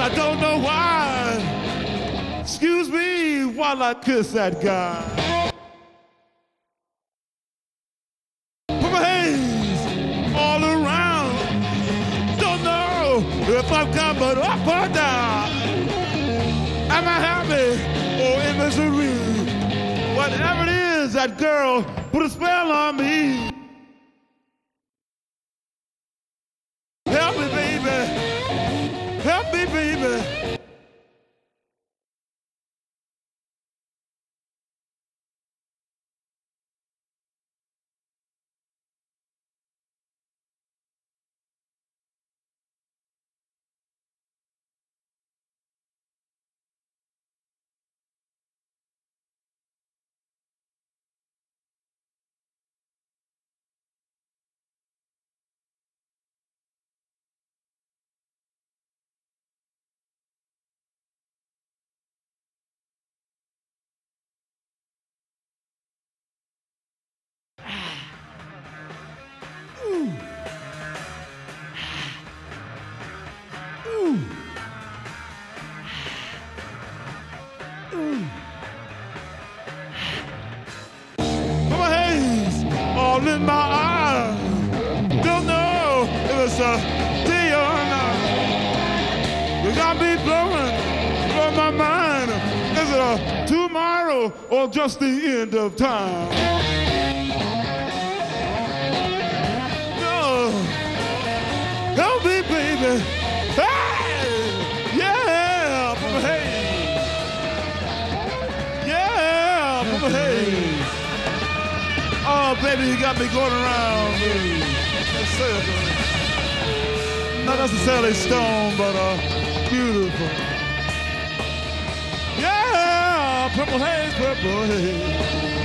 I don't know why. Excuse me while I kiss that guy. Put my hands all around. Don't know if I'm coming up or down. Am I happy or in misery? Whatever it is, that girl put a spell on me. Help me, baby. Help me, baby. Put my hands all in my eyes. Don't know if it's a day or night. You got me blowing my mind. Is it a tomorrow or just the end of time? No. Help me, baby. Hey! Yeah! Put my hands. Yeah! Put my hands. Oh, baby, you got me going around, baby. Not necessarily stone, but beautiful. Yeah, purple haze, purple haze.